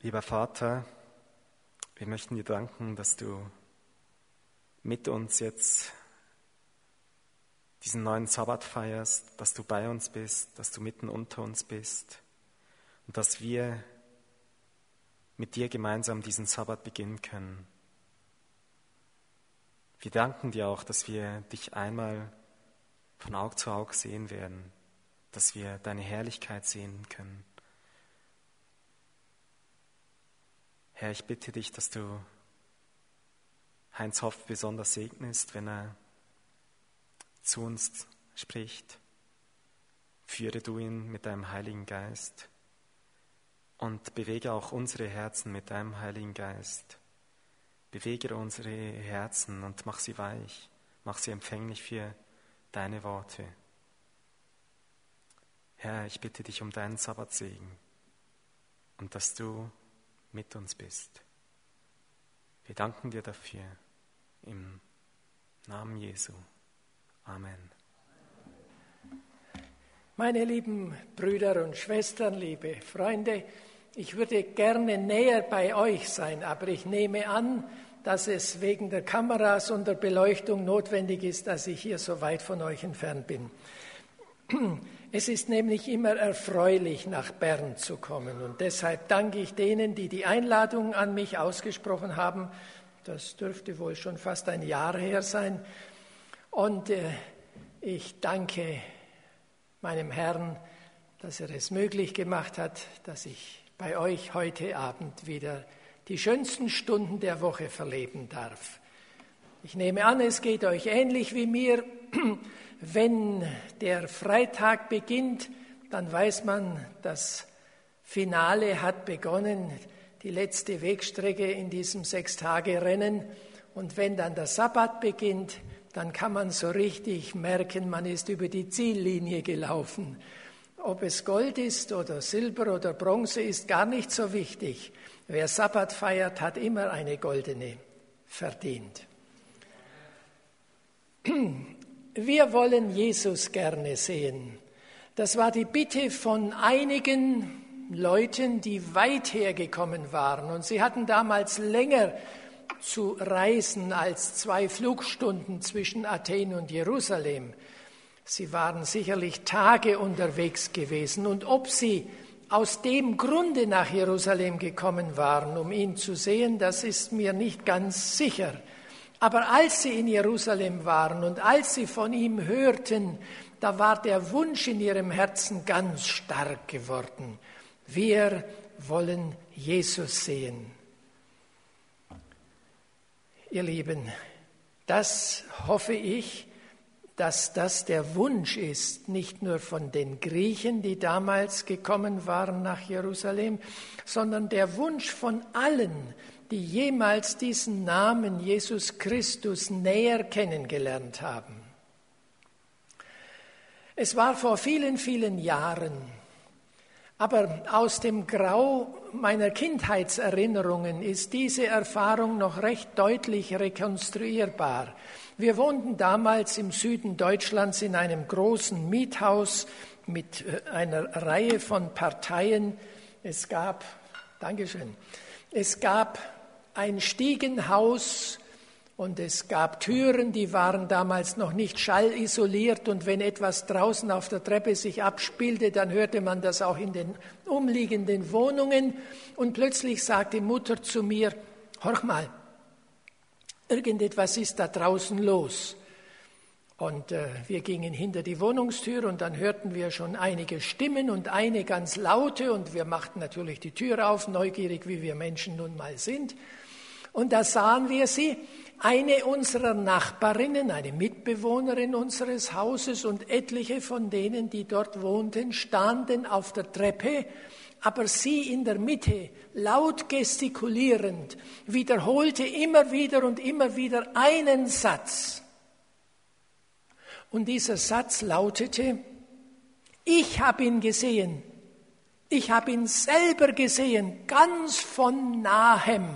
Lieber Vater, wir möchten dir danken, dass du mit uns jetzt diesen neuen Sabbat feierst, dass du bei uns bist, dass du mitten unter uns bist und dass wir mit dir gemeinsam diesen Sabbat beginnen können. Wir danken dir auch, dass wir dich einmal von Aug zu Aug sehen werden, dass wir deine Herrlichkeit sehen können. Herr, ich bitte dich, dass du Heinz Hoff besonders segnest, wenn er zu uns spricht. Führe du ihn mit deinem Heiligen Geist und bewege auch unsere Herzen mit deinem Heiligen Geist. Bewege unsere Herzen und mach sie weich, mach sie empfänglich für deine Worte. Herr, ich bitte dich um deinen Sabbatsegen und dass du mit uns bist. Wir danken dir dafür im Namen Jesu. Amen. Meine lieben Brüder und Schwestern, liebe Freunde, ich würde gerne näher bei euch sein, aber ich nehme an, dass es wegen der Kameras und der Beleuchtung notwendig ist, dass ich hier so weit von euch entfernt bin. Es ist nämlich immer erfreulich, nach Bern zu kommen. Und deshalb danke ich denen, die die Einladung an mich ausgesprochen haben. Das dürfte wohl schon fast ein Jahr her sein. Und ich danke meinem Herrn, dass er es möglich gemacht hat, dass ich bei euch heute Abend wieder die schönsten Stunden der Woche verleben darf. Ich nehme an, es geht euch ähnlich wie mir. Wenn der Freitag beginnt, dann weiß man, das Finale hat begonnen, die letzte Wegstrecke in diesem 6-Tage-Rennen. Und wenn dann der Sabbat beginnt, dann kann man so richtig merken, man ist über die Ziellinie gelaufen. Ob es Gold ist oder Silber oder Bronze, ist gar nicht so wichtig. Wer Sabbat feiert, hat immer eine goldene verdient. Wir wollen Jesus gerne sehen. Das war die Bitte von einigen Leuten, die weit hergekommen waren. Und sie hatten damals länger zu reisen als 2 Flugstunden zwischen Athen und Jerusalem. Sie waren sicherlich Tage unterwegs gewesen. Und ob sie aus dem Grunde nach Jerusalem gekommen waren, um ihn zu sehen, das ist mir nicht ganz sicher. Aber als sie in Jerusalem waren und als sie von ihm hörten, da war der Wunsch in ihrem Herzen ganz stark geworden. Wir wollen Jesus sehen. Ihr Lieben, das hoffe ich, dass das der Wunsch ist, nicht nur von den Griechen, die damals gekommen waren nach Jerusalem, sondern der Wunsch von allen, die jemals diesen Namen Jesus Christus näher kennengelernt haben. Es war vor vielen, vielen Jahren, aber aus dem Grau meiner Kindheitserinnerungen ist diese Erfahrung noch recht deutlich rekonstruierbar. Wir wohnten damals im Süden Deutschlands in einem großen Miethaus mit einer Reihe von Parteien. Es gab ein Stiegenhaus und es gab Türen, die waren damals noch nicht schallisoliert. Und wenn etwas draußen auf der Treppe sich abspielte, dann hörte man das auch in den umliegenden Wohnungen. Und plötzlich sagte Mutter zu mir, horch mal, irgendetwas ist da draußen los. Und wir gingen hinter die Wohnungstür und dann hörten wir schon einige Stimmen und eine ganz laute. Und wir machten natürlich die Tür auf, neugierig, wie wir Menschen nun mal sind. Und da sahen wir sie, eine unserer Nachbarinnen, eine Mitbewohnerin unseres Hauses und etliche von denen, die dort wohnten, standen auf der Treppe, aber sie in der Mitte, laut gestikulierend, wiederholte immer wieder einen Satz. Und dieser Satz lautete, ich habe ihn gesehen, ich habe ihn selber gesehen, ganz von nahem.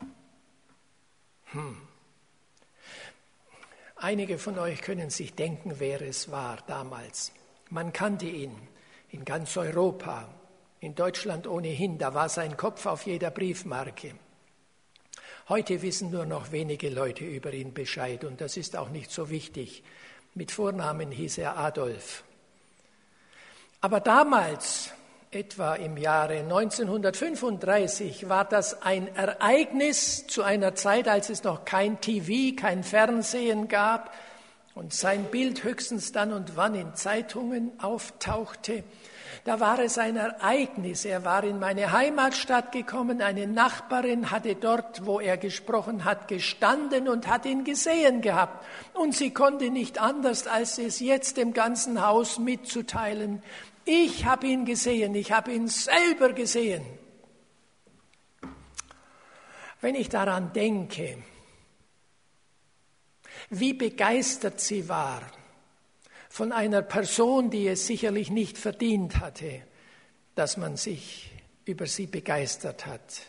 Einige von euch können sich denken, wer es war damals. Man kannte ihn in ganz Europa. In Deutschland ohnehin, da war sein Kopf auf jeder Briefmarke. Heute wissen nur noch wenige Leute über ihn Bescheid und das ist auch nicht so wichtig. Mit Vornamen hieß er Adolf. Aber damals, etwa im Jahre 1935, war das ein Ereignis zu einer Zeit, als es noch kein TV, kein Fernsehen gab und sein Bild höchstens dann und wann in Zeitungen auftauchte. Da war es ein Ereignis. Er war in meine Heimatstadt gekommen, eine Nachbarin hatte dort, wo er gesprochen hat, gestanden und hat ihn gesehen gehabt. Und sie konnte nicht anders, als es jetzt dem ganzen Haus mitzuteilen. Ich habe ihn gesehen, ich habe ihn selber gesehen. Wenn ich daran denke, wie begeistert sie war von einer Person, die es sicherlich nicht verdient hatte, dass man sich über sie begeistert hat,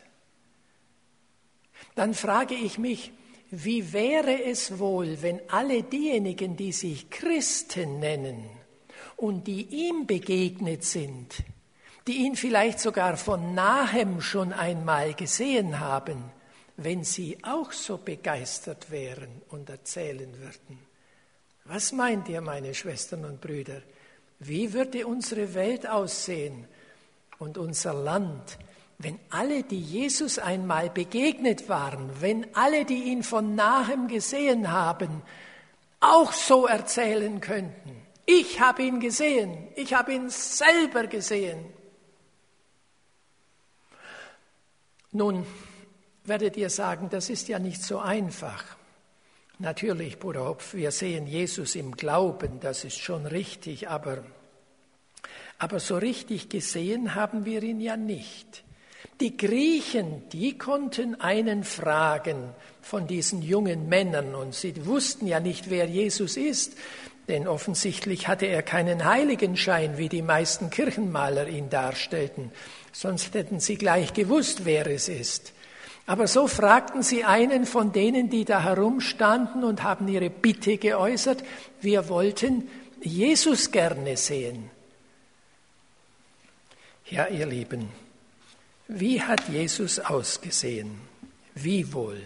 dann frage ich mich, wie wäre es wohl, wenn alle diejenigen, die sich Christen nennen und die ihm begegnet sind, die ihn vielleicht sogar von nahem schon einmal gesehen haben, wenn sie auch so begeistert wären und erzählen würden. Was meint ihr, meine Schwestern und Brüder? Wie würde unsere Welt aussehen und unser Land, wenn alle, die Jesus einmal begegnet waren, wenn alle, die ihn von nahem gesehen haben, auch so erzählen könnten? Ich habe ihn gesehen, ich habe ihn selber gesehen. Nun werdet ihr sagen, das ist ja nicht so einfach. Natürlich, Bruder Hopf, wir sehen Jesus im Glauben, das ist schon richtig, aber so richtig gesehen haben wir ihn ja nicht. Die Griechen, die konnten einen fragen von diesen jungen Männern und sie wussten ja nicht, wer Jesus ist, denn offensichtlich hatte er keinen Heiligenschein, wie die meisten Kirchenmaler ihn darstellten, sonst hätten sie gleich gewusst, wer es ist. Aber so fragten sie einen von denen, die da herumstanden und haben ihre Bitte geäußert, wir wollten Jesus gerne sehen. Ja, ihr Lieben, wie hat Jesus ausgesehen? Wie wohl?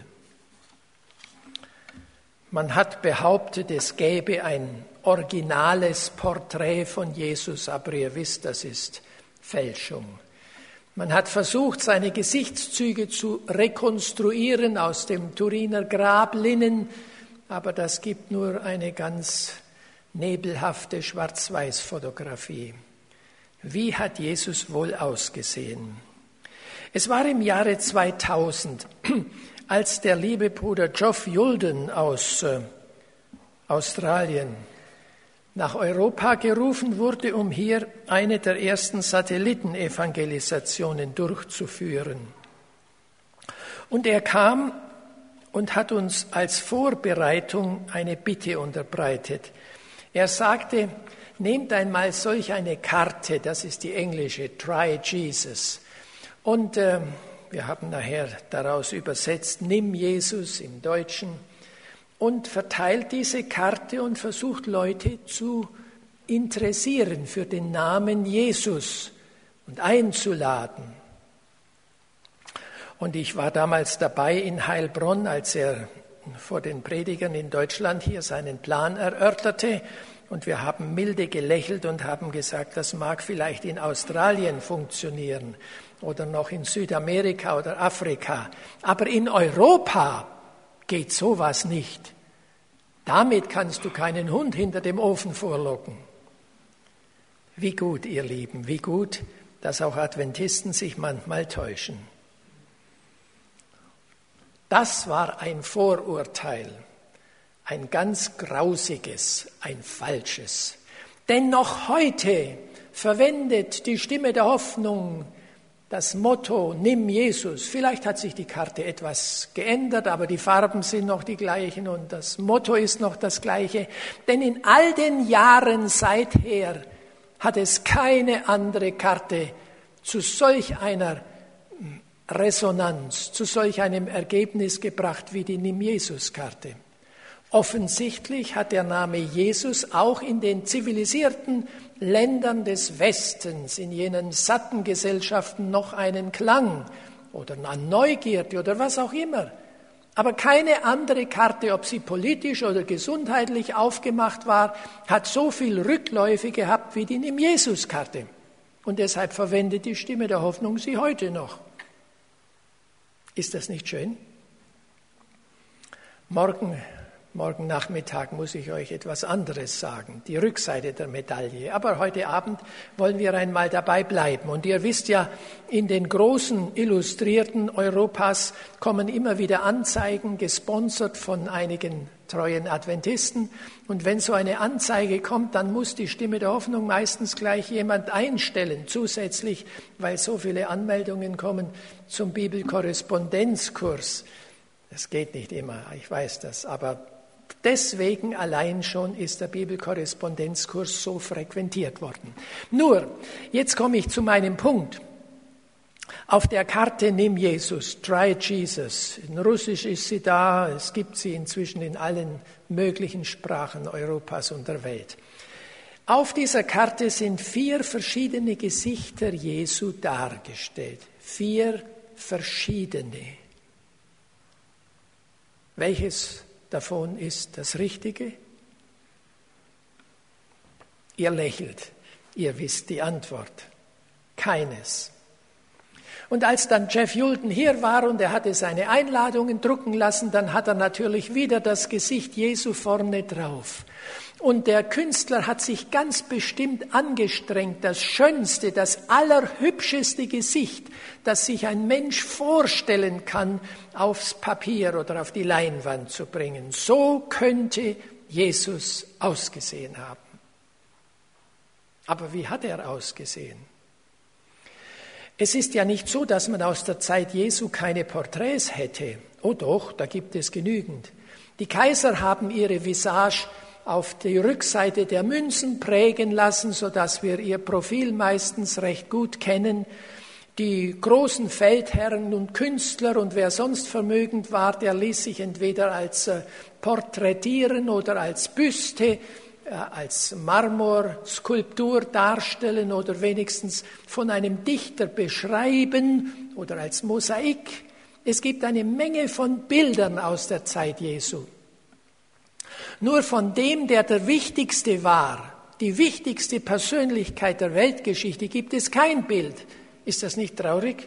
Man hat behauptet, es gäbe ein originales Porträt von Jesus, aber ihr wisst, das ist Fälschung. Man hat versucht, seine Gesichtszüge zu rekonstruieren aus dem Turiner Grablinnen, aber das gibt nur eine ganz nebelhafte Schwarz-Weiß-Fotografie. Wie hat Jesus wohl ausgesehen? Es war im Jahre 2000, als der liebe Bruder Geoff Yulden aus Australien nach Europa gerufen wurde, um hier eine der ersten Satellitenevangelisationen durchzuführen. Und er kam und hat uns als Vorbereitung eine Bitte unterbreitet. Er sagte, nehmt einmal solch eine Karte, das ist die englische, Try Jesus. Und wir haben nachher daraus übersetzt, Nimm Jesus im Deutschen. Und verteilt diese Karte und versucht Leute zu interessieren für den Namen Jesus und einzuladen. Und ich war damals dabei in Heilbronn, als er vor den Predigern in Deutschland hier seinen Plan erörterte. Und wir haben milde gelächelt und haben gesagt, das mag vielleicht in Australien funktionieren oder noch in Südamerika oder Afrika. Aber in Europa geht sowas nicht. Damit kannst du keinen Hund hinter dem Ofen vorlocken. Wie gut, ihr Lieben, wie gut, dass auch Adventisten sich manchmal täuschen. Das war ein Vorurteil, ein ganz grausiges, ein falsches. Denn noch heute verwendet die Stimme der Hoffnung das Motto, nimm Jesus. Vielleicht hat sich die Karte etwas geändert, aber die Farben sind noch die gleichen und das Motto ist noch das gleiche. Denn in all den Jahren seither hat es keine andere Karte zu solch einer Resonanz, zu solch einem Ergebnis gebracht wie die Nimm Jesus-Karte. Offensichtlich hat der Name Jesus auch in den zivilisierten Ländern des Westens, in jenen satten Gesellschaften noch einen Klang oder an Neugierde oder was auch immer. Aber keine andere Karte, ob sie politisch oder gesundheitlich aufgemacht war, hat so viel Rückläufe gehabt wie die Nimm Jesus-Karte. Und deshalb verwendet die Stimme der Hoffnung sie heute noch. Ist das nicht schön? Morgen Nachmittag muss ich euch etwas anderes sagen, die Rückseite der Medaille. Aber heute Abend wollen wir einmal dabei bleiben. Und ihr wisst ja, in den großen Illustrierten Europas kommen immer wieder Anzeigen, gesponsert von einigen treuen Adventisten. Und wenn so eine Anzeige kommt, dann muss die Stimme der Hoffnung meistens gleich jemand einstellen, zusätzlich, weil so viele Anmeldungen kommen zum Bibelkorrespondenzkurs. Das geht nicht immer, ich weiß das, aber deswegen allein schon ist der Bibelkorrespondenzkurs so frequentiert worden. Nur, jetzt komme ich zu meinem Punkt. Auf der Karte Nimm Jesus, Try Jesus. In Russisch ist sie da, es gibt sie inzwischen in allen möglichen Sprachen Europas und der Welt. Auf dieser Karte sind 4 verschiedene Gesichter Jesu dargestellt. 4 verschiedene. Welches davon ist das Richtige? Ihr lächelt, ihr wisst die Antwort. Keines. Und als dann Jeff Yulton hier war und er hatte seine Einladungen drucken lassen, dann hat er natürlich wieder das Gesicht Jesu vorne drauf. Und der Künstler hat sich ganz bestimmt angestrengt, das schönste, das allerhübscheste Gesicht, das sich ein Mensch vorstellen kann, aufs Papier oder auf die Leinwand zu bringen. So könnte Jesus ausgesehen haben. Aber wie hat er ausgesehen? Es ist ja nicht so, dass man aus der Zeit Jesu keine Porträts hätte. Oh doch, da gibt es genügend. Die Kaiser haben ihre Visage auf die Rückseite der Münzen prägen lassen, sodass wir ihr Profil meistens recht gut kennen. Die großen Feldherren und Künstler und wer sonst vermögend war, der ließ sich entweder als porträtieren oder als Büste, als Marmorskulptur darstellen oder wenigstens von einem Dichter beschreiben oder als Mosaik. Es gibt eine Menge von Bildern aus der Zeit Jesu. Nur von dem, der der Wichtigste war, die wichtigste Persönlichkeit der Weltgeschichte, gibt es kein Bild. Ist das nicht traurig?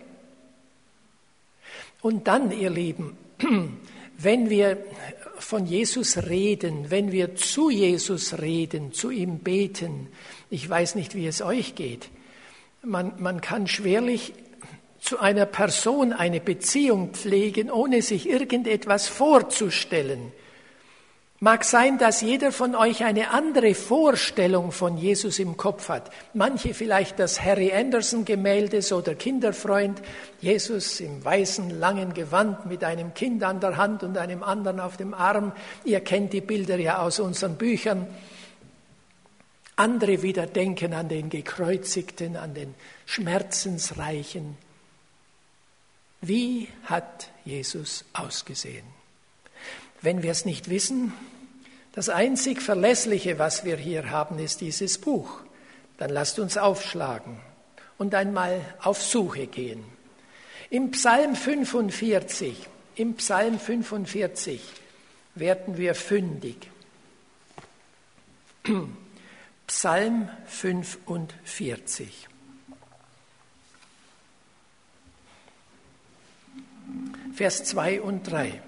Und dann, ihr Lieben, wenn wir von Jesus reden, wenn wir zu Jesus reden, zu ihm beten, ich weiß nicht, wie es euch geht, man kann schwerlich zu einer Person eine Beziehung pflegen, ohne sich irgendetwas vorzustellen. Mag sein, dass jeder von euch eine andere Vorstellung von Jesus im Kopf hat. Manche vielleicht das Harry Anderson-Gemälde, so der Kinderfreund, Jesus im weißen, langen Gewand mit einem Kind an der Hand und einem anderen auf dem Arm. Ihr kennt die Bilder ja aus unseren Büchern. Andere wieder denken an den Gekreuzigten, an den Schmerzensreichen. Wie hat Jesus ausgesehen? Wenn wir es nicht wissen, das einzig Verlässliche, was wir hier haben, ist dieses Buch. Dann lasst uns aufschlagen und einmal auf Suche gehen. Im Psalm 45 werden wir fündig. Psalm 45. Vers 2 und 3.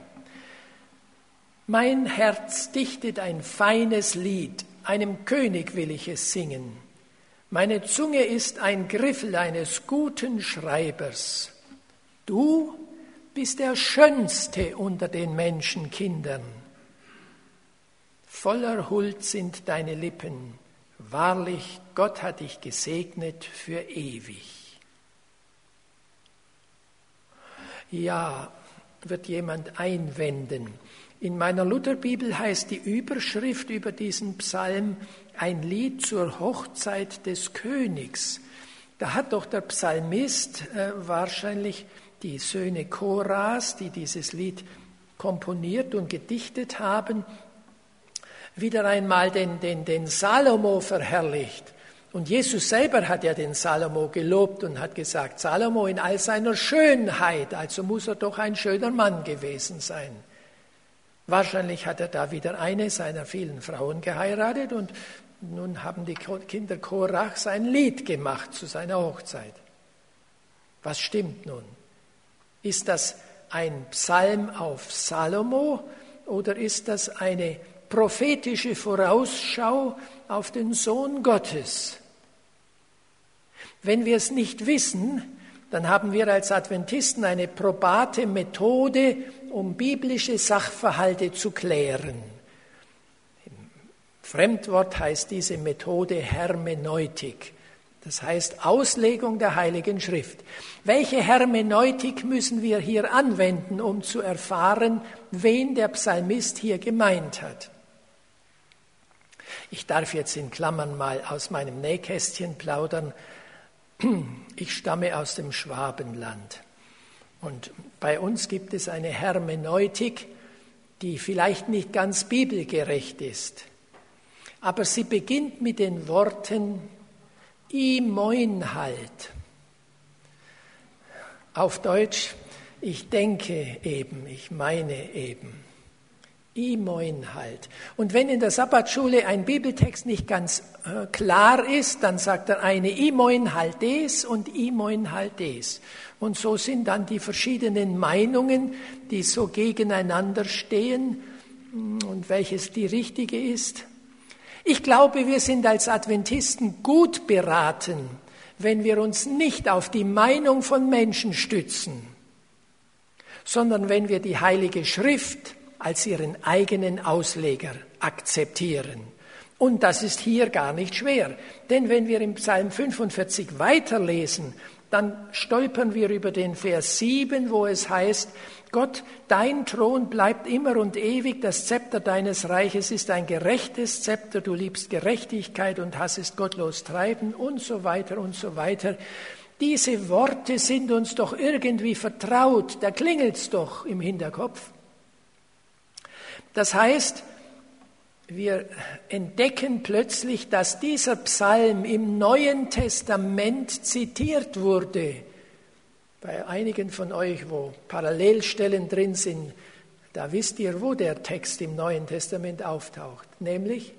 Mein Herz dichtet ein feines Lied, einem König will ich es singen. Meine Zunge ist ein Griffel eines guten Schreibers. Du bist der Schönste unter den Menschenkindern. Voller Huld sind deine Lippen. Wahrlich, Gott hat dich gesegnet für ewig. Ja, wird jemand einwenden. In meiner Lutherbibel heißt die Überschrift über diesen Psalm ein Lied zur Hochzeit des Königs. Da hat doch der Psalmist wahrscheinlich die Söhne Koras, die dieses Lied komponiert und gedichtet haben, wieder einmal den Salomo verherrlicht. Und Jesus selber hat ja den Salomo gelobt und hat gesagt, Salomo in all seiner Schönheit, also muss er doch ein schöner Mann gewesen sein. Wahrscheinlich hat er da wieder eine seiner vielen Frauen geheiratet und nun haben die Kinder Korachs ein Lied gemacht zu seiner Hochzeit. Was stimmt nun? Ist das ein Psalm auf Salomo oder ist das eine prophetische Vorausschau auf den Sohn Gottes? Wenn wir es nicht wissen, dann haben wir als Adventisten eine probate Methode, um biblische Sachverhalte zu klären. Im Fremdwort heißt diese Methode Hermeneutik. Das heißt Auslegung der Heiligen Schrift. Welche Hermeneutik müssen wir hier anwenden, um zu erfahren, wen der Psalmist hier gemeint hat? Ich darf jetzt in Klammern mal aus meinem Nähkästchen plaudern. Ich stamme aus dem Schwabenland. Und bei uns gibt es eine Hermeneutik, die vielleicht nicht ganz bibelgerecht ist. Aber sie beginnt mit den Worten I moin halt. Auf Deutsch, ich denke eben, ich meine eben. I moin halt. Und wenn in der Sabbatschule ein Bibeltext nicht ganz klar ist, dann sagt der eine I moin halt des und I moin halt des. Und so sind dann die verschiedenen Meinungen, die so gegeneinander stehen und welches die richtige ist. Ich glaube, wir sind als Adventisten gut beraten, wenn wir uns nicht auf die Meinung von Menschen stützen, sondern wenn wir die Heilige Schrift als ihren eigenen Ausleger akzeptieren. Und das ist hier gar nicht schwer, denn wenn wir im Psalm 45 weiterlesen, dann stolpern wir über den Vers 7, wo es heißt, Gott, dein Thron bleibt immer und ewig, das Zepter deines Reiches ist ein gerechtes Zepter, du liebst Gerechtigkeit und hassest gottlos Treiben und so weiter und so weiter. Diese Worte sind uns doch irgendwie vertraut, da klingelt's doch im Hinterkopf. Das heißt, wir entdecken plötzlich, dass dieser Psalm im Neuen Testament zitiert wurde. Bei einigen von euch, wo Parallelstellen drin sind, da wisst ihr, wo der Text im Neuen Testament auftaucht, nämlich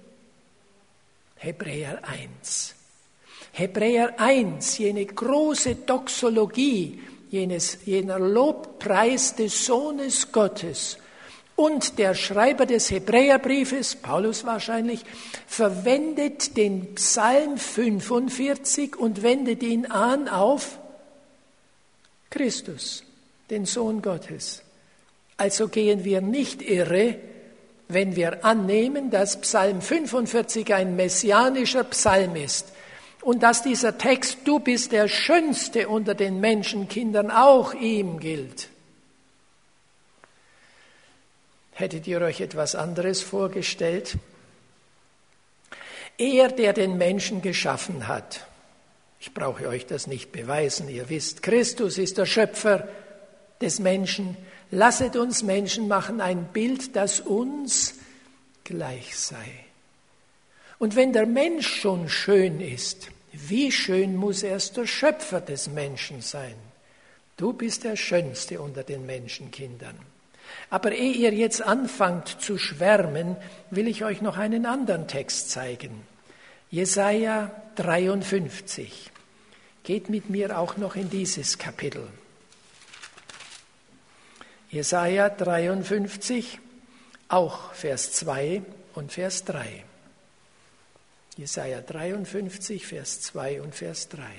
Hebräer 1. Hebräer 1, jene große Doxologie, jener Lobpreis des Sohnes Gottes. Und der Schreiber des Hebräerbriefes, Paulus wahrscheinlich, verwendet den Psalm 45 und wendet ihn an auf Christus, den Sohn Gottes. Also gehen wir nicht irre, wenn wir annehmen, dass Psalm 45 ein messianischer Psalm ist und dass dieser Text, du bist der Schönste unter den Menschenkindern, auch ihm gilt. Hättet ihr euch etwas anderes vorgestellt? Er, der den Menschen geschaffen hat, ich brauche euch das nicht beweisen, ihr wisst, Christus ist der Schöpfer des Menschen. Lasset uns Menschen machen ein Bild, das uns gleich sei. Und wenn der Mensch schon schön ist, wie schön muss erst der Schöpfer des Menschen sein? Du bist der Schönste unter den Menschenkindern. Aber ehe ihr jetzt anfangt zu schwärmen, will ich euch noch einen anderen Text zeigen. Jesaja 53. Geht mit mir auch noch in dieses Kapitel. Jesaja 53, auch Vers 2 und Vers 3. Jesaja 53, Vers 2 und Vers 3.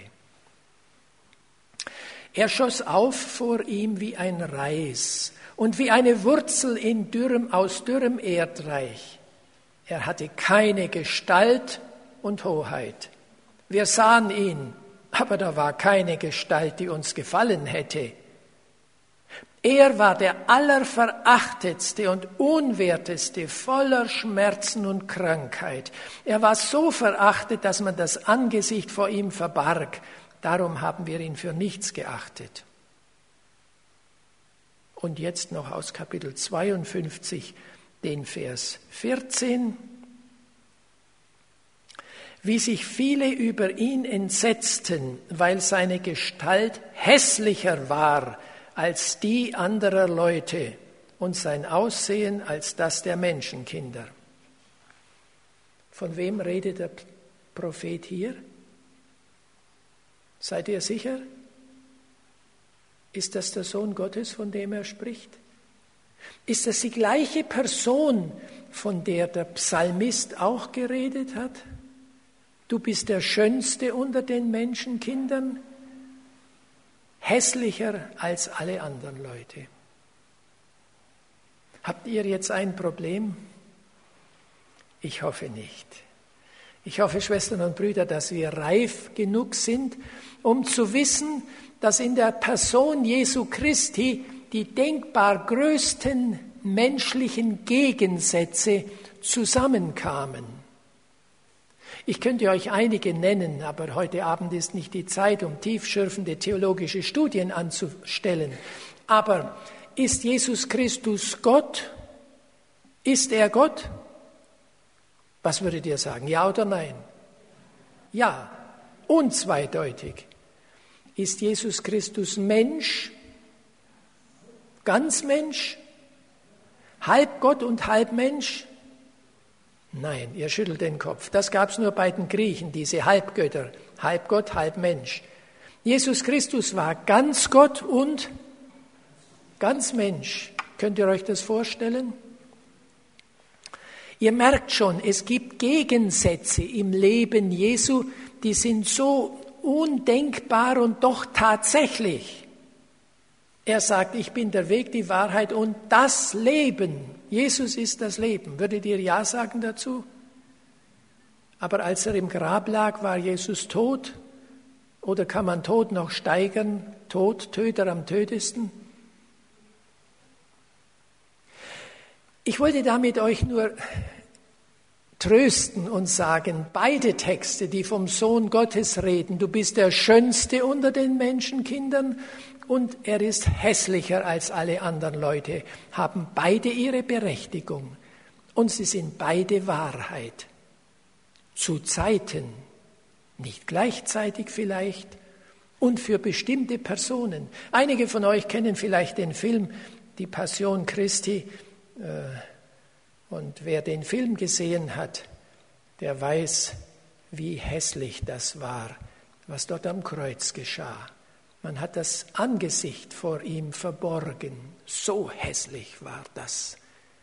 Er schoss auf vor ihm wie ein Reis und wie eine Wurzel aus dürrem Erdreich. Er hatte keine Gestalt und Hoheit. Wir sahen ihn, aber da war keine Gestalt, die uns gefallen hätte. Er war der Allerverachtetste und Unwerteste, voller Schmerzen und Krankheit. Er war so verachtet, dass man das Angesicht vor ihm verbarg. Darum haben wir ihn für nichts geachtet. Und jetzt noch aus Kapitel 52, den Vers 14 wie sich viele über ihn entsetzten, weil seine Gestalt hässlicher war als die anderer Leute und sein Aussehen als das der Menschenkinder. Von wem redet der Prophet hier? Seid ihr sicher? Ist das der Sohn Gottes, von dem er spricht? Ist das die gleiche Person, von der der Psalmist auch geredet hat? Du bist der Schönste unter den Menschenkindern, hässlicher als alle anderen Leute. Habt ihr jetzt ein Problem? Ich hoffe nicht. Ich hoffe, Schwestern und Brüder, dass wir reif genug sind, um zu wissen, dass in der Person Jesu Christi die denkbar größten menschlichen Gegensätze zusammenkamen. Ich könnte euch einige nennen, aber heute Abend ist nicht die Zeit, um tiefschürfende theologische Studien anzustellen. Aber ist Jesus Christus Gott? Ist er Gott? Was würdet ihr sagen, ja oder nein? Ja, unzweideutig. Ist Jesus Christus Mensch? Ganz Mensch? Halb Gott und halb Mensch? Nein, ihr schüttelt den Kopf. Das gab es nur bei den Griechen, diese Halbgötter, halb Gott, halb Mensch. Jesus Christus war ganz Gott und ganz Mensch. Könnt ihr euch das vorstellen? Ihr merkt schon, es gibt Gegensätze im Leben Jesu, die sind so undenkbar und doch tatsächlich. Er sagt, ich bin der Weg, die Wahrheit und das Leben. Jesus ist das Leben. Würdet ihr Ja sagen dazu? Aber als er im Grab lag, war Jesus tot? Oder kann man Tod noch steigern? Tod, Töter am tötesten? Ich wollte damit euch nur trösten und sagen, beide Texte, die vom Sohn Gottes reden, du bist der Schönste unter den Menschenkindern und er ist hässlicher als alle anderen Leute, haben beide ihre Berechtigung und sie sind beide Wahrheit. Zu Zeiten, nicht gleichzeitig vielleicht, und für bestimmte Personen. Einige von euch kennen vielleicht den Film Die Passion Christi, und wer den Film gesehen hat, der weiß, wie hässlich das war, was dort am Kreuz geschah. Man hat das Angesicht vor ihm verborgen. So hässlich war das.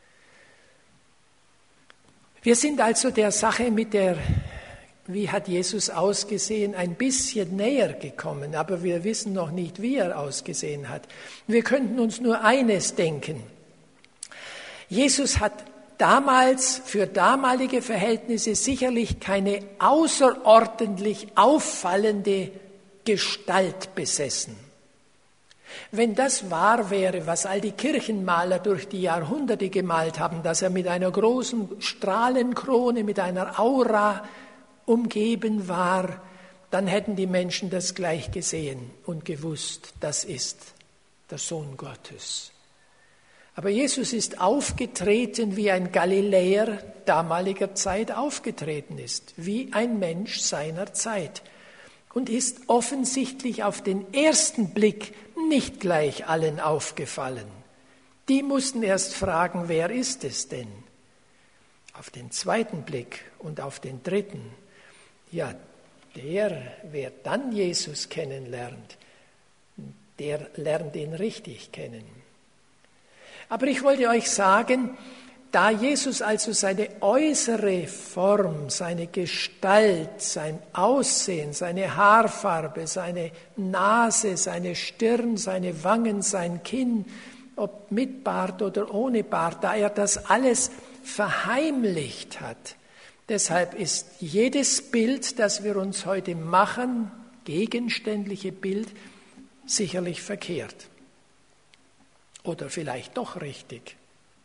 Wir sind also der Sache mit der, wie hat Jesus ausgesehen, ein bisschen näher gekommen, aber wir wissen noch nicht, wie er ausgesehen hat. Wir könnten uns nur eines denken. Jesus hat damals für damalige Verhältnisse sicherlich keine außerordentlich auffallende Gestalt besessen. Wenn das wahr wäre, was all die Kirchenmaler durch die Jahrhunderte gemalt haben, dass er mit einer großen Strahlenkrone, mit einer Aura umgeben war, dann hätten die Menschen das gleich gesehen und gewusst, das ist der Sohn Gottes. Aber Jesus ist aufgetreten, wie ein Galiläer damaliger Zeit aufgetreten ist, wie ein Mensch seiner Zeit und ist offensichtlich auf den ersten Blick nicht gleich allen aufgefallen. Die mussten erst fragen, wer ist es denn? Auf den zweiten Blick und auf den dritten, ja, wer dann Jesus kennenlernt, der lernt ihn richtig kennen. Aber ich wollte euch sagen, da Jesus also seine äußere Form, seine Gestalt, sein Aussehen, seine Haarfarbe, seine Nase, seine Stirn, seine Wangen, sein Kinn, ob mit Bart oder ohne Bart, da er das alles verheimlicht hat, deshalb ist jedes Bild, das wir uns heute machen, gegenständliche Bild, sicherlich verkehrt. Oder vielleicht doch richtig.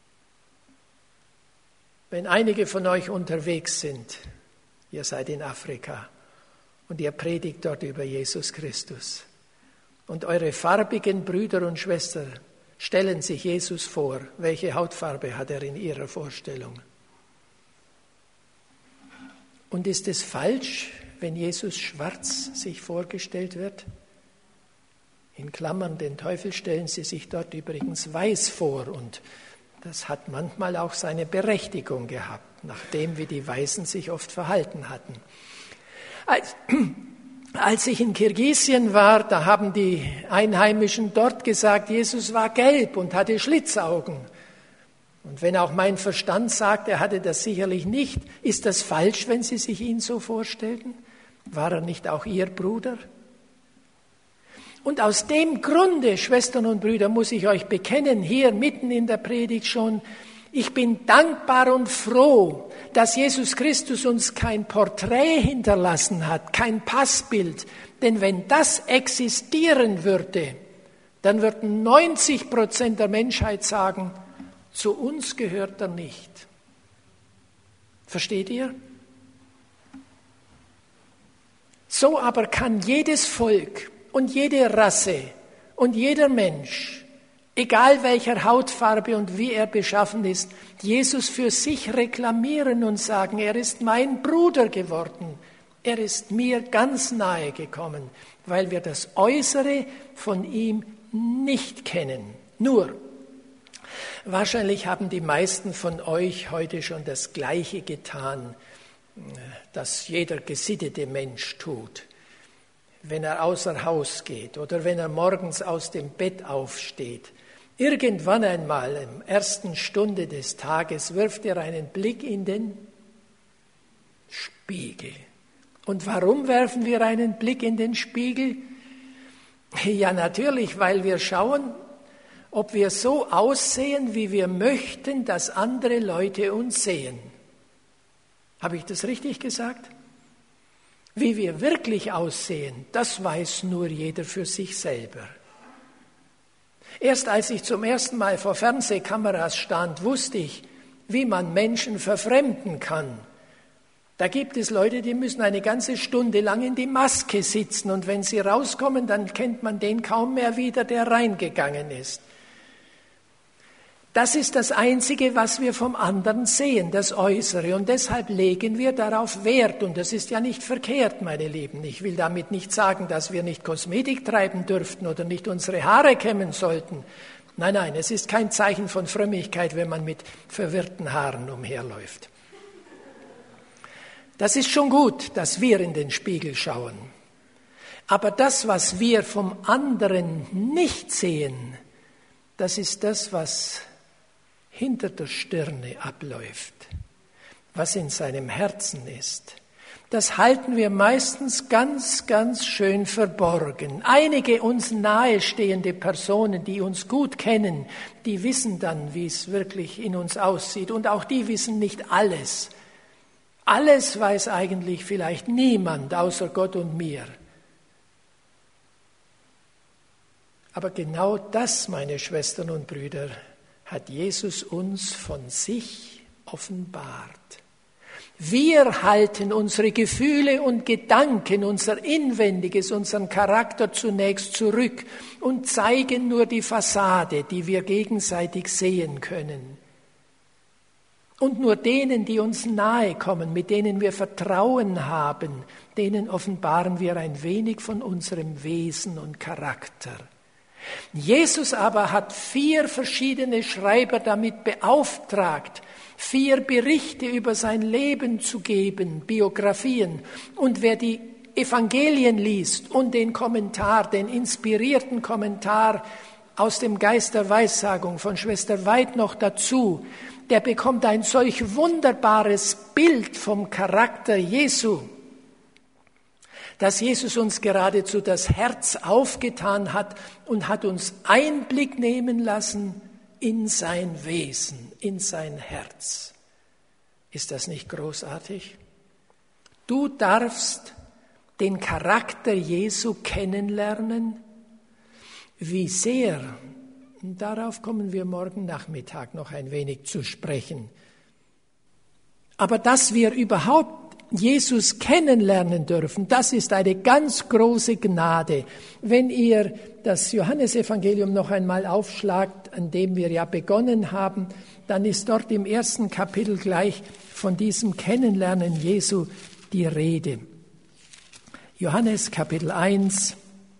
Wenn einige von euch unterwegs sind, ihr seid in Afrika und ihr predigt dort über Jesus Christus und eure farbigen Brüder und Schwestern stellen sich Jesus vor, welche Hautfarbe hat er in ihrer Vorstellung? Und ist es falsch, wenn Jesus schwarz sich vorgestellt wird? In Klammern, den Teufel stellen sie sich dort übrigens weiß vor. Und das hat manchmal auch seine Berechtigung gehabt, nachdem wie die Weißen sich oft verhalten hatten. Als ich in Kirgisien war, da haben die Einheimischen dort gesagt, Jesus war gelb und hatte Schlitzaugen. Und wenn auch mein Verstand sagt, er hatte das sicherlich nicht, ist das falsch, wenn Sie sich ihn so vorstellten? War er nicht auch Ihr Bruder? Und aus dem Grunde, Schwestern und Brüder, muss ich euch bekennen, hier mitten in der Predigt schon, ich bin dankbar und froh, dass Jesus Christus uns kein Porträt hinterlassen hat, kein Passbild. Denn wenn das existieren würde, dann würden 90% der Menschheit sagen, zu uns gehört er nicht. Versteht ihr? So aber kann jedes Volk und jede Rasse und jeder Mensch, egal welcher Hautfarbe und wie er beschaffen ist, Jesus für sich reklamieren und sagen, er ist mein Bruder geworden. Er ist mir ganz nahe gekommen, weil wir das Äußere von ihm nicht kennen. Nur, wahrscheinlich haben die meisten von euch heute schon das Gleiche getan, das jeder gesittete Mensch tut. Wenn er außer Haus geht oder wenn er morgens aus dem Bett aufsteht. Irgendwann einmal, in der ersten Stunde des Tages, wirft er einen Blick in den Spiegel. Und warum werfen wir einen Blick in den Spiegel? Ja, natürlich, weil wir schauen, ob wir so aussehen, wie wir möchten, dass andere Leute uns sehen. Habe ich das richtig gesagt? Wie wir wirklich aussehen, das weiß nur jeder für sich selber. Erst als ich zum ersten Mal vor Fernsehkameras stand, wusste ich, wie man Menschen verfremden kann. Da gibt es Leute, die müssen eine ganze Stunde lang in die Maske sitzen und wenn sie rauskommen, dann kennt man den kaum mehr wieder, der reingegangen ist. Das ist das Einzige, was wir vom anderen sehen, das Äußere. Und deshalb legen wir darauf Wert. Und das ist ja nicht verkehrt, meine Lieben. Ich will damit nicht sagen, dass wir nicht Kosmetik treiben dürften oder nicht unsere Haare kämmen sollten. Nein, nein, es ist kein Zeichen von Frömmigkeit, wenn man mit verwirrten Haaren umherläuft. Das ist schon gut, dass wir in den Spiegel schauen. Aber das, was wir vom anderen nicht sehen, das ist das, was hinter der Stirne abläuft, was in seinem Herzen ist. Das halten wir meistens ganz, ganz schön verborgen. Einige uns nahestehende Personen, die uns gut kennen, die wissen dann, wie es wirklich in uns aussieht. Und auch die wissen nicht alles. Alles weiß eigentlich vielleicht niemand außer Gott und mir. Aber genau das, meine Schwestern und Brüder, hat Jesus uns von sich offenbart. Wir halten unsere Gefühle und Gedanken, unser Inwendiges, unseren Charakter zunächst zurück und zeigen nur die Fassade, die wir gegenseitig sehen können. Und nur denen, die uns nahe kommen, mit denen wir Vertrauen haben, denen offenbaren wir ein wenig von unserem Wesen und Charakter. Jesus aber hat 4 verschiedene Schreiber damit beauftragt, 4 Berichte über sein Leben zu geben, Biografien. Und wer die Evangelien liest und den Kommentar, den inspirierten Kommentar aus dem Geist der Weissagung von Schwester Weid noch dazu, der bekommt ein solch wunderbares Bild vom Charakter Jesu, dass Jesus uns geradezu das Herz aufgetan hat und hat uns Einblick nehmen lassen in sein Wesen, in sein Herz. Ist das nicht großartig? Du darfst den Charakter Jesu kennenlernen. Wie sehr, darauf kommen wir morgen Nachmittag noch ein wenig zu sprechen. Aber dass wir überhaupt Jesus kennenlernen dürfen, das ist eine ganz große Gnade. Wenn ihr das Johannesevangelium noch einmal aufschlagt, an dem wir ja begonnen haben, dann ist dort im 1. Kapitel gleich von diesem Kennenlernen Jesu die Rede. Johannes Kapitel 1.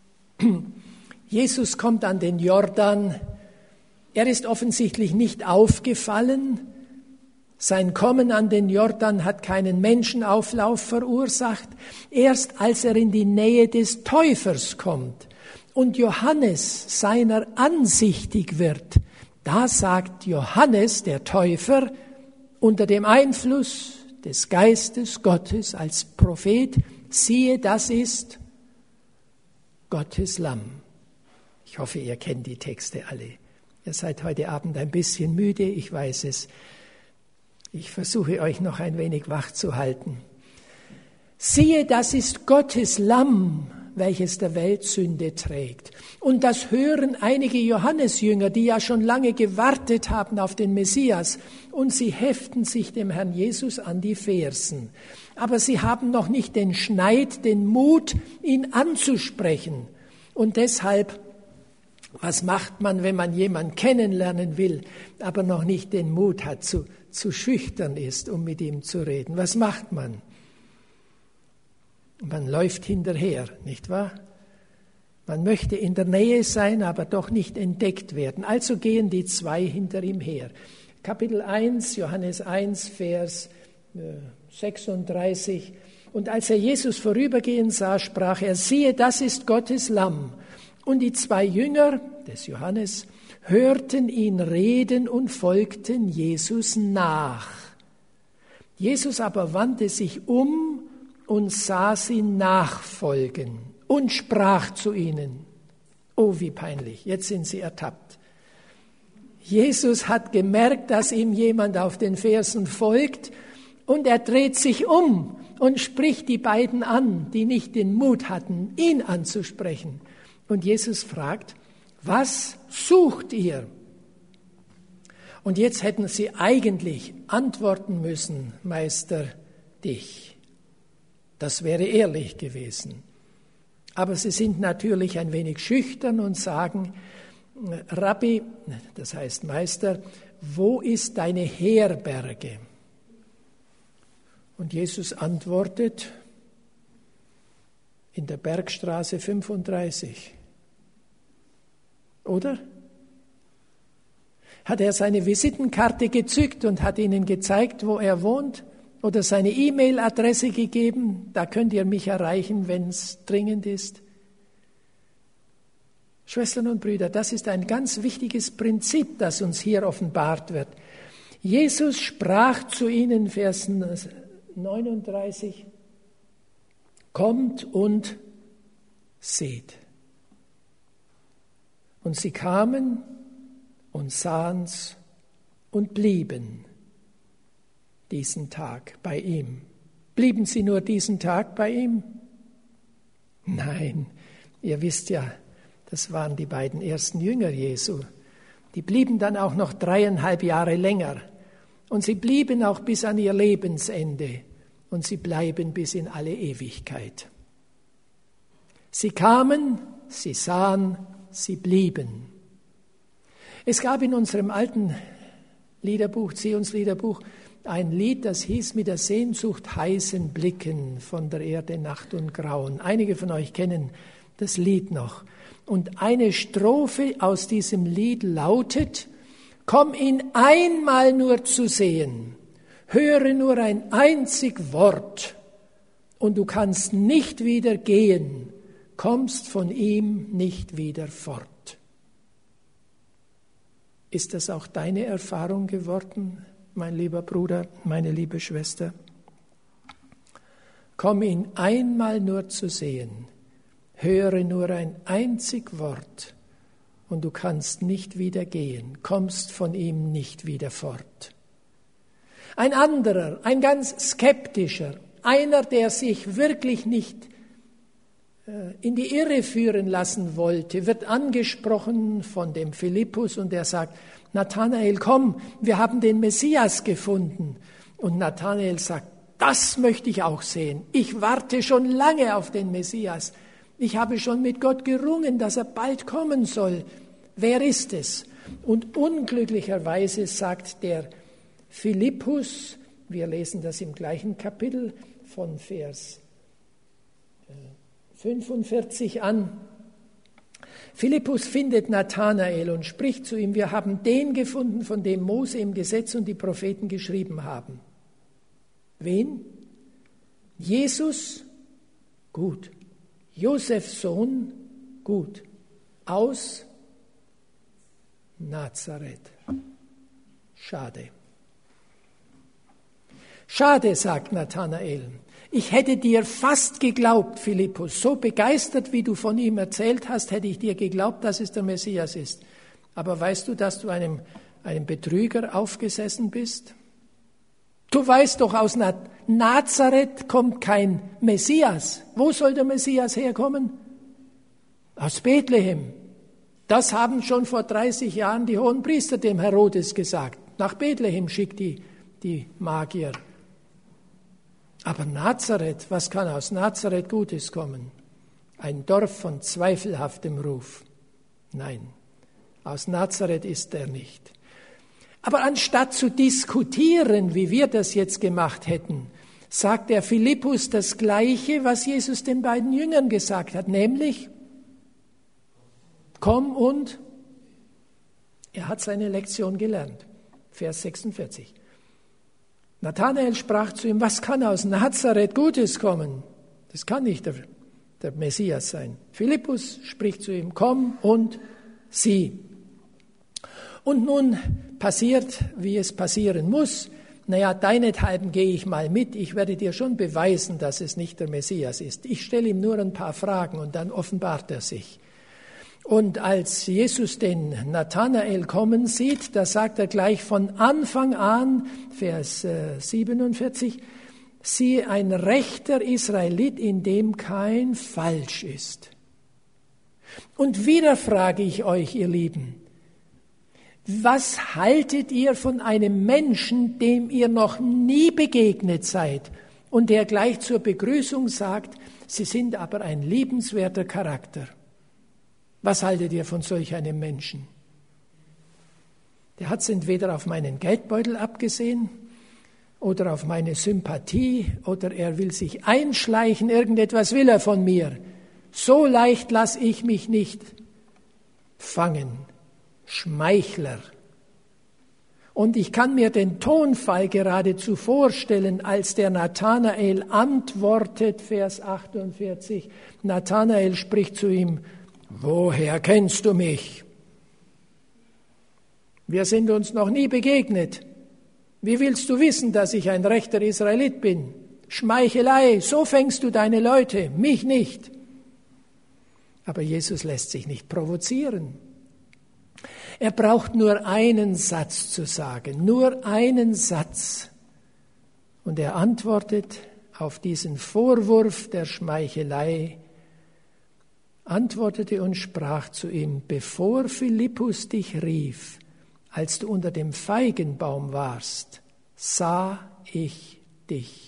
Jesus kommt an den Jordan. Er ist offensichtlich nicht aufgefallen. Sein Kommen an den Jordan hat keinen Menschenauflauf verursacht. Erst als er in die Nähe des Täufers kommt und Johannes seiner ansichtig wird, da sagt Johannes, der Täufer, unter dem Einfluss des Geistes Gottes als Prophet, siehe, das ist Gottes Lamm. Ich hoffe, ihr kennt die Texte alle. Ihr seid heute Abend ein bisschen müde, ich weiß es. Ich versuche euch noch ein wenig wach zu halten. Siehe, das ist Gottes Lamm, welches der Welt Sünde trägt. Und das hören einige Johannesjünger, die ja schon lange gewartet haben auf den Messias. Und sie heften sich dem Herrn Jesus an die Fersen. Aber sie haben noch nicht den Schneid, den Mut, ihn anzusprechen. Und deshalb, was macht man, wenn man jemanden kennenlernen will, aber noch nicht den Mut hat, zu schüchtern ist, um mit ihm zu reden? Was macht man? Man läuft hinterher, nicht wahr? Man möchte in der Nähe sein, aber doch nicht entdeckt werden. Also gehen die zwei hinter ihm her. Kapitel 1, Johannes 1, Vers 36. Und als er Jesus vorübergehen sah, sprach er, siehe, das ist Gottes Lamm. Und die zwei Jünger des Johannes hörten ihn reden und folgten Jesus nach. Jesus aber wandte sich um und sah sie nachfolgen und sprach zu ihnen. Oh, wie peinlich, jetzt sind sie ertappt. Jesus hat gemerkt, dass ihm jemand auf den Fersen folgt und er dreht sich um und spricht die beiden an, die nicht den Mut hatten, ihn anzusprechen. Und Jesus fragt, was sucht ihr? Und jetzt hätten sie eigentlich antworten müssen, Meister, dich. Das wäre ehrlich gewesen. Aber sie sind natürlich ein wenig schüchtern und sagen, Rabbi, das heißt Meister, wo ist deine Herberge? Und Jesus antwortet, in der Bergstraße 35. Oder? Hat er seine Visitenkarte gezückt und hat ihnen gezeigt, wo er wohnt? Oder seine E-Mail-Adresse gegeben? Da könnt ihr mich erreichen, wenn es dringend ist. Schwestern und Brüder, das ist ein ganz wichtiges Prinzip, das uns hier offenbart wird. Jesus sprach zu ihnen, Vers 39, kommt und seht. Und sie kamen und sahen's und blieben diesen Tag bei ihm. Blieben sie nur diesen Tag bei ihm? Nein, ihr wisst ja, das waren die beiden ersten Jünger Jesu. Die blieben dann auch noch 3,5 Jahre länger. Und sie blieben auch bis an ihr Lebensende. Und sie bleiben bis in alle Ewigkeit. Sie kamen, sie sahen, sie blieben. Es gab in unserem alten Liederbuch, Zionsliederbuch, ein Lied, das hieß mit der Sehnsucht heißen Blicken von der Erde Nacht und Grauen. Einige von euch kennen das Lied noch. Und eine Strophe aus diesem Lied lautet, komm ihn einmal nur zu sehen, höre nur ein einzig Wort und du kannst nicht wieder gehen, kommst von ihm nicht wieder fort. Ist das auch deine Erfahrung geworden, mein lieber Bruder, meine liebe Schwester? Komm ihn einmal nur zu sehen, höre nur ein einzig Wort und du kannst nicht wieder gehen, kommst von ihm nicht wieder fort. Ein anderer, ein ganz skeptischer, einer, der sich wirklich nicht in die Irre führen lassen wollte, wird angesprochen von dem Philippus und er sagt, Nathanael, komm, wir haben den Messias gefunden. Und Nathanael sagt, das möchte ich auch sehen. Ich warte schon lange auf den Messias. Ich habe schon mit Gott gerungen, dass er bald kommen soll. Wer ist es? Und unglücklicherweise sagt der Philippus, wir lesen das im gleichen Kapitel, von Vers 45 an. Philippus findet Nathanael und spricht zu ihm: Wir haben den gefunden, von dem Mose im Gesetz und die Propheten geschrieben haben. Wen? Jesus? Gut. Josefs Sohn? Gut. Aus Nazareth. Schade. Schade, sagt Nathanael. Ich hätte dir fast geglaubt, Philippus, so begeistert, wie du von ihm erzählt hast, hätte ich dir geglaubt, dass es der Messias ist. Aber weißt du, dass du einem Betrüger aufgesessen bist? Du weißt doch, aus Nazareth kommt kein Messias. Wo soll der Messias herkommen? Aus Bethlehem. Das haben schon vor 30 Jahren die Hohenpriester dem Herodes gesagt. Nach Bethlehem schickt die Magier. Aber Nazareth, was kann aus Nazareth Gutes kommen? Ein Dorf von zweifelhaftem Ruf. Nein, aus Nazareth ist er nicht. Aber anstatt zu diskutieren, wie wir das jetzt gemacht hätten, sagt der Philippus das Gleiche, was Jesus den beiden Jüngern gesagt hat, nämlich: Komm und er hat seine Lektion gelernt. Vers 46. Nathanael sprach zu ihm: Was kann aus Nazareth Gutes kommen? Das kann nicht der Messias sein. Philippus spricht zu ihm: Komm und sieh. Und nun passiert, wie es passieren muss. Naja, deinethalben gehe ich mal mit. Ich werde dir schon beweisen, dass es nicht der Messias ist. Ich stelle ihm nur ein paar Fragen und dann offenbart er sich. Und als Jesus den Nathanael kommen sieht, da sagt er gleich von Anfang an, Vers 47, siehe, ein rechter Israelit, in dem kein Falsch ist. Und wieder frage ich euch, ihr Lieben, was haltet ihr von einem Menschen, dem ihr noch nie begegnet seid und der gleich zur Begrüßung sagt, Sie sind aber ein liebenswerter Charakter? Was haltet ihr von solch einem Menschen? Der hat es entweder auf meinen Geldbeutel abgesehen oder auf meine Sympathie oder er will sich einschleichen, irgendetwas will er von mir. So leicht lasse ich mich nicht fangen. Schmeichler. Und ich kann mir den Tonfall geradezu vorstellen, als der Nathanael antwortet, Vers 48. Nathanael spricht zu ihm: Woher kennst du mich? Wir sind uns noch nie begegnet. Wie willst du wissen, dass ich ein rechter Israelit bin? Schmeichelei, so fängst du deine Leute, mich nicht. Aber Jesus lässt sich nicht provozieren. Er braucht nur einen Satz zu sagen, nur einen Satz. Und er antwortet auf diesen Vorwurf der Schmeichelei, antwortete und sprach zu ihm: Bevor Philippus dich rief, als du unter dem Feigenbaum warst, sah ich dich.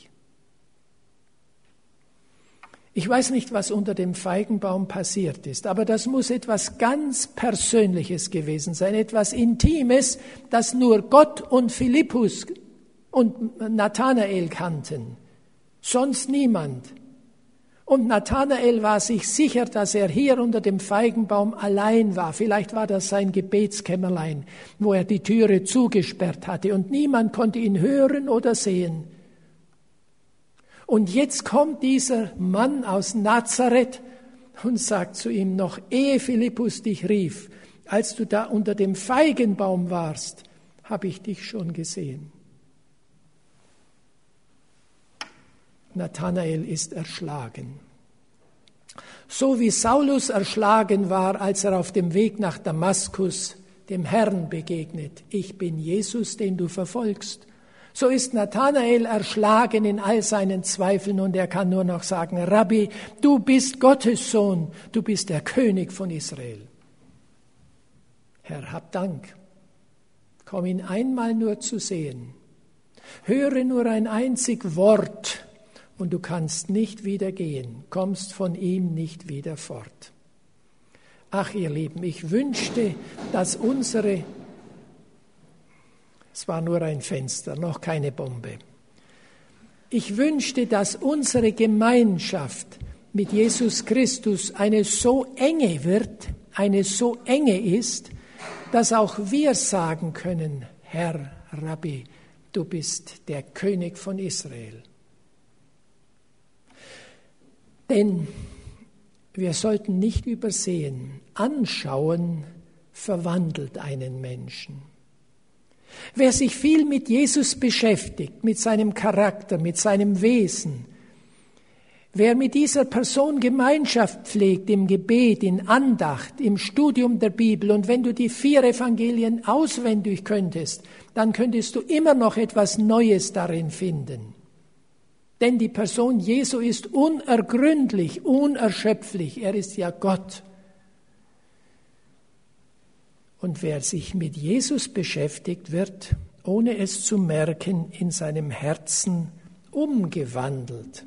Ich weiß nicht, was unter dem Feigenbaum passiert ist, aber das muss etwas ganz Persönliches gewesen sein, etwas Intimes, das nur Gott und Philippus und Nathanael kannten, sonst niemand. Und Nathanael war sich sicher, dass er hier unter dem Feigenbaum allein war. Vielleicht war das sein Gebetskämmerlein, wo er die Türe zugesperrt hatte und niemand konnte ihn hören oder sehen. Und jetzt kommt dieser Mann aus Nazareth und sagt zu ihm, noch ehe Philippus dich rief, als du da unter dem Feigenbaum warst, habe ich dich schon gesehen. Nathanael ist erschlagen. So wie Saulus erschlagen war, als er auf dem Weg nach Damaskus dem Herrn begegnet. Ich bin Jesus, den du verfolgst. So ist Nathanael erschlagen in all seinen Zweifeln und er kann nur noch sagen, Rabbi, du bist Gottes Sohn, du bist der König von Israel. Herr, hab Dank. Komm ihn einmal nur zu sehen. Höre nur ein einzig Wort und du kannst nicht wieder gehen, kommst von ihm nicht wieder fort. Ach, ihr Lieben, ich wünschte, dass es war nur ein Fenster, noch keine Bombe. Ich wünschte, dass unsere Gemeinschaft mit Jesus Christus eine so enge wird, eine so enge ist, dass auch wir sagen können, Herr Rabbi, du bist der König von Israel. Denn wir sollten nicht übersehen, Anschauen verwandelt einen Menschen. Wer sich viel mit Jesus beschäftigt, mit seinem Charakter, mit seinem Wesen, wer mit dieser Person Gemeinschaft pflegt im Gebet, in Andacht, im Studium der Bibel, und wenn du die 4 Evangelien auswendig könntest, dann könntest du immer noch etwas Neues darin finden. Denn die Person Jesu ist unergründlich, unerschöpflich, er ist ja Gott. Und wer sich mit Jesus beschäftigt, wird, ohne es zu merken, in seinem Herzen umgewandelt.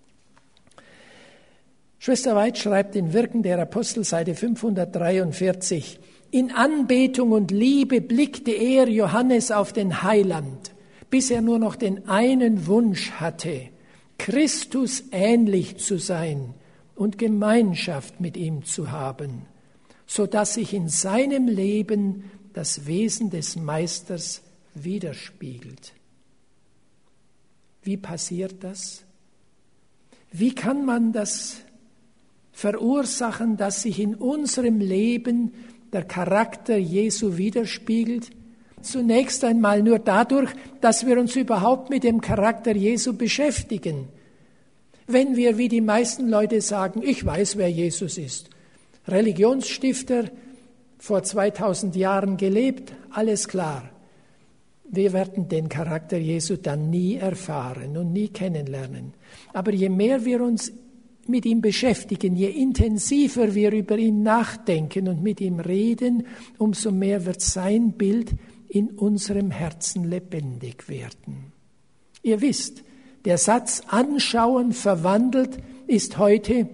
Schwester Weid schreibt in Wirken der Apostel, Seite 543, in Anbetung und Liebe blickte er, Johannes, auf den Heiland, bis er nur noch den einen Wunsch hatte, Christus ähnlich zu sein und Gemeinschaft mit ihm zu haben, so dass sich in seinem Leben das Wesen des Meisters widerspiegelt. Wie passiert das? Wie kann man das verursachen, dass sich in unserem Leben der Charakter Jesu widerspiegelt? Zunächst einmal nur dadurch, dass wir uns überhaupt mit dem Charakter Jesu beschäftigen. Wenn wir, wie die meisten Leute sagen, ich weiß, wer Jesus ist, Religionsstifter, vor 2000 Jahren gelebt, alles klar. Wir werden den Charakter Jesu dann nie erfahren und nie kennenlernen. Aber je mehr wir uns mit ihm beschäftigen, je intensiver wir über ihn nachdenken und mit ihm reden, umso mehr wird sein Bild in unserem Herzen lebendig werden. Ihr wisst, der Satz anschauen verwandelt ist heute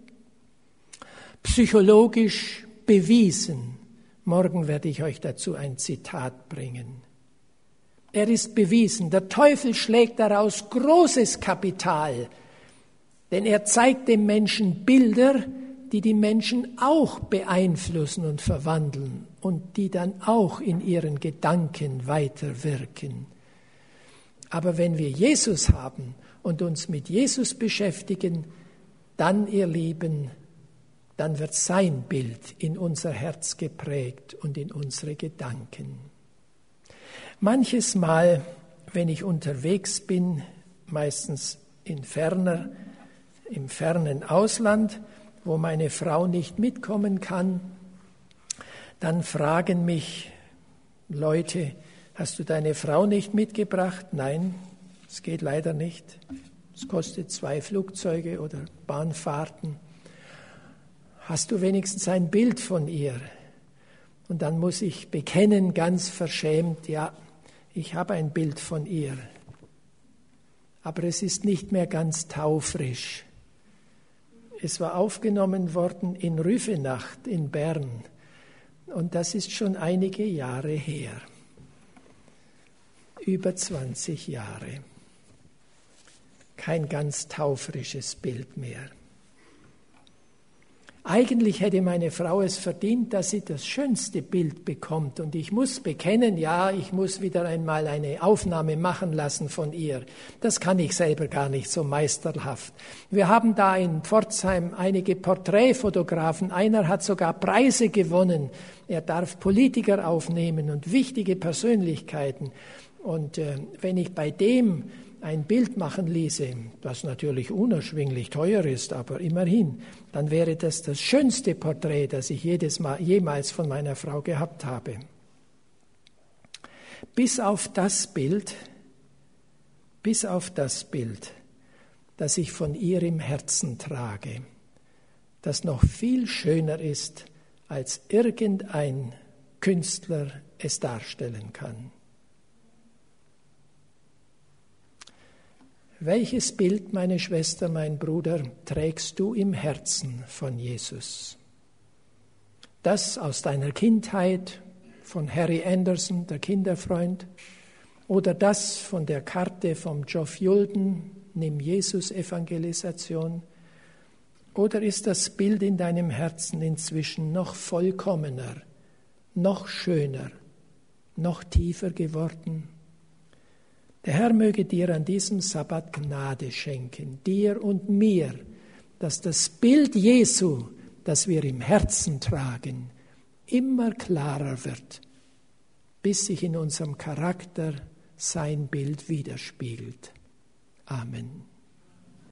psychologisch bewiesen. Morgen werde ich euch dazu ein Zitat bringen. Er ist bewiesen. Der Teufel schlägt daraus großes Kapital, denn er zeigt dem Menschen Bilder, die die Menschen auch beeinflussen und verwandeln und die dann auch in ihren Gedanken weiterwirken. Aber wenn wir Jesus haben und uns mit Jesus beschäftigen, dann, ihr Lieben, dann wird sein Bild in unser Herz geprägt und in unsere Gedanken. Manches Mal, wenn ich unterwegs bin, meistens im fernen Ausland, wo meine Frau nicht mitkommen kann, dann fragen mich Leute, hast du deine Frau nicht mitgebracht? Nein, es geht leider nicht. Es kostet 2 Flugzeuge oder Bahnfahrten. Hast du wenigstens ein Bild von ihr? Und dann muss ich bekennen, ganz verschämt, ja, ich habe ein Bild von ihr. Aber es ist nicht mehr ganz taufrisch. Es war aufgenommen worden in Rüfenacht in Bern. Und das ist schon einige Jahre her. Über 20 Jahre. Kein ganz taufrisches Bild mehr. Eigentlich hätte meine Frau es verdient, dass sie das schönste Bild bekommt. Und ich muss bekennen, ja, ich muss wieder einmal eine Aufnahme machen lassen von ihr. Das kann ich selber gar nicht so meisterhaft. Wir haben da in Pforzheim einige Porträtfotografen. Einer hat sogar Preise gewonnen. Er darf Politiker aufnehmen und wichtige Persönlichkeiten. Und wenn ich bei dem ein Bild machen ließe, das natürlich unerschwinglich teuer ist, aber immerhin, dann wäre das das schönste Porträt, das ich jemals von meiner Frau gehabt habe. Bis auf das Bild, das ich von ihr im Herzen trage, das noch viel schöner ist, als irgendein Künstler es darstellen kann. Welches Bild, meine Schwester, mein Bruder, trägst du im Herzen von Jesus? Das aus deiner Kindheit, von Harry Anderson, der Kinderfreund, oder das von der Karte vom Geoff Yulden, nimm Jesus-Evangelisation? Oder ist das Bild in deinem Herzen inzwischen noch vollkommener, noch schöner, noch tiefer geworden? Der Herr möge dir an diesem Sabbat Gnade schenken, dir und mir, dass das Bild Jesu, das wir im Herzen tragen, immer klarer wird, bis sich in unserem Charakter sein Bild widerspiegelt. Amen.